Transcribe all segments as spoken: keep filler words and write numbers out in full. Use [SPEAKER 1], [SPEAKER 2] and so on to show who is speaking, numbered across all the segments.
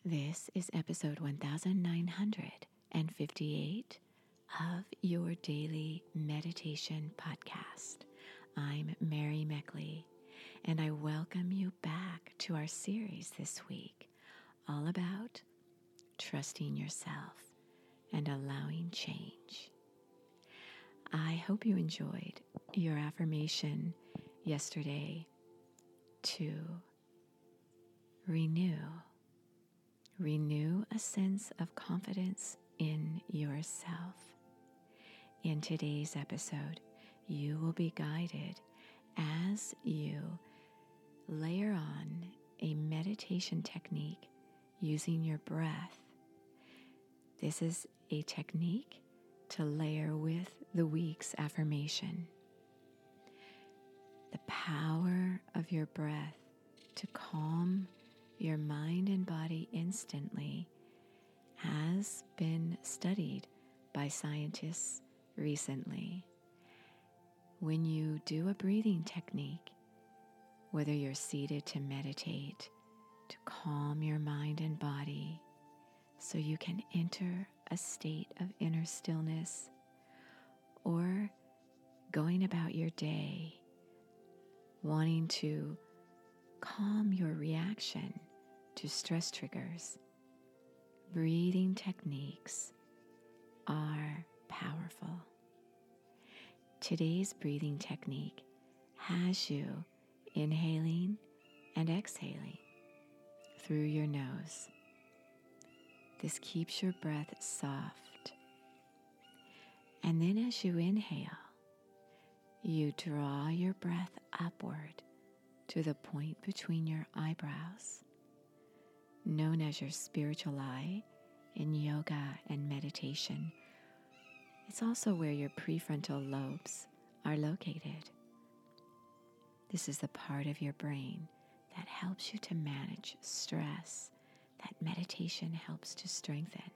[SPEAKER 1] This is episode one thousand nine hundred fifty-eight of your daily meditation podcast. I'm Mary Meckley, and I welcome you back to our series this week, all about trusting yourself and allowing change. I hope you enjoyed your affirmation yesterday to renew. Renew a sense of confidence in yourself. In today's episode, you will be guided as you layer on a meditation technique using your breath. This is a technique to layer with the week's affirmation. The power of your breath to calm your mind and body instantly has been studied by scientists recently. When you do a breathing technique, whether you're seated to meditate, to calm your mind and body so you can enter a state of inner stillness, or going about your day wanting to calm your reaction to stress triggers, breathing techniques are powerful. Today's breathing technique has you inhaling and exhaling through your nose. This keeps your breath soft. And then as you inhale, you draw your breath upward to the point between your eyebrows, known as your spiritual eye in yoga and meditation. It's also where your prefrontal lobes are located. This is the part of your brain that helps you to manage stress, that meditation helps to strengthen.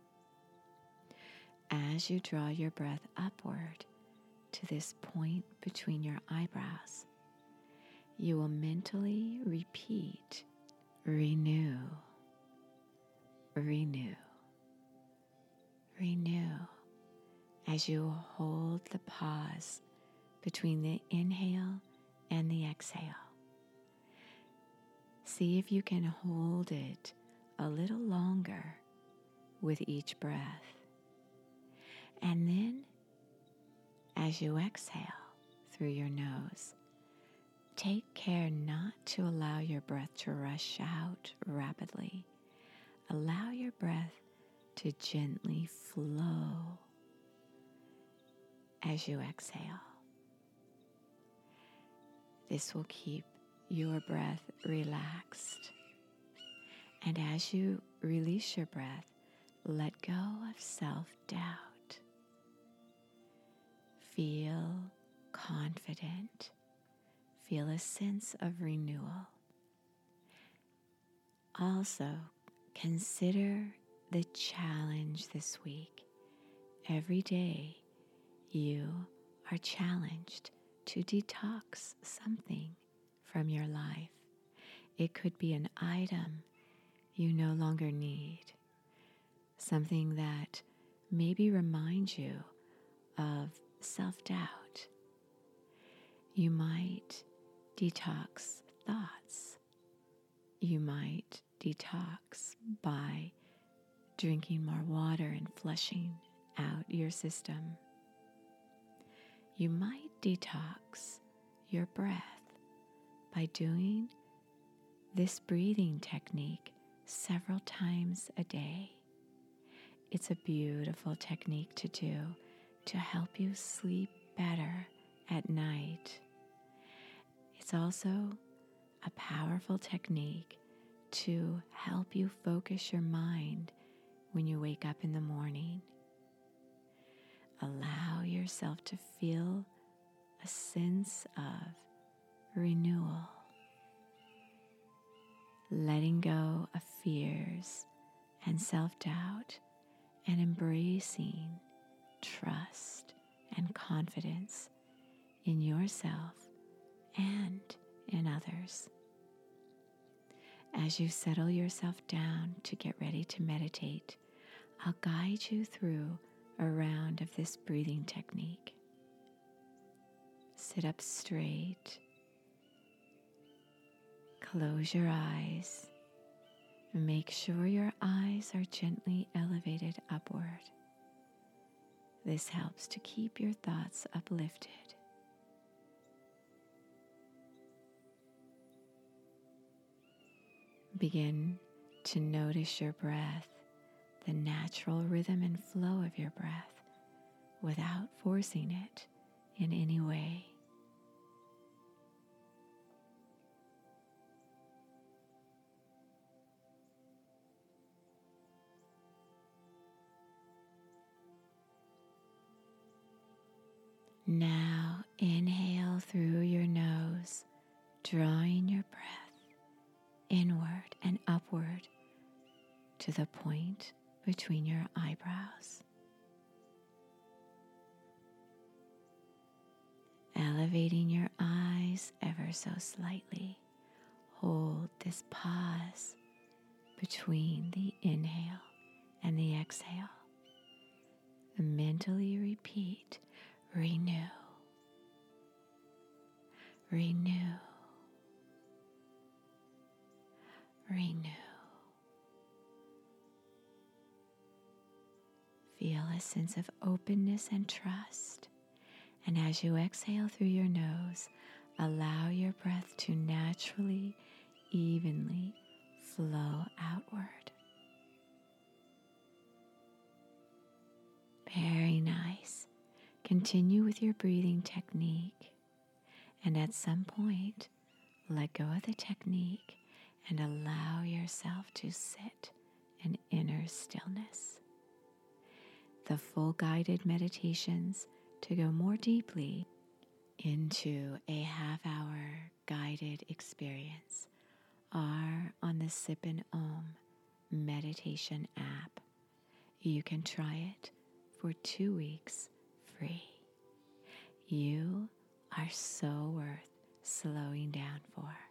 [SPEAKER 1] As you draw your breath upward to this point between your eyebrows, you will mentally repeat, renew, renew, renew, as you hold the pause between the inhale and the exhale. See if you can hold it a little longer with each breath. And then, as you exhale through your nose, take care not to allow your breath to rush out rapidly. Allow your breath to gently flow as you exhale. This will keep your breath relaxed. And as you release your breath, let go of self-doubt. Feel confident. Feel a sense of renewal. Also, consider the challenge this week. Every day, you are challenged to detox something from your life. It could be an item you no longer need, something that maybe reminds you of self-doubt. You might detox thoughts. You might detox by drinking more water and flushing out your system. You might detox your breath by doing this breathing technique several times a day. It's a beautiful technique to do to help you sleep better at night. It's also a powerful technique to help you focus your mind when you wake up in the morning. Allow yourself to feel a sense of renewal, letting go of fears and self-doubt, and embracing trust and confidence in yourself and in others. As you settle yourself down to get ready to meditate, I'll guide you through a round of this breathing technique. Sit up straight, close your eyes, and make sure your eyes are gently elevated upward. This helps to keep your thoughts uplifted. Begin to notice your breath, the natural rhythm and flow of your breath, without forcing it in any way. Now inhale through your nose, drawing your breath inward and upward to the point between your eyebrows. Elevating your eyes ever so slightly, hold this pause between the inhale and the exhale. Mentally repeat, renew, renew, renew. Feel a sense of openness and trust. And as you exhale through your nose, allow your breath to naturally, evenly flow outward. Very nice. Continue with your breathing technique. And at some point, let go of the technique and allow yourself to sit in inner stillness. The full guided meditations to go more deeply into a half-hour guided experience are on the Sip and Om meditation app. You can try it for two weeks free. You are so worth slowing down for.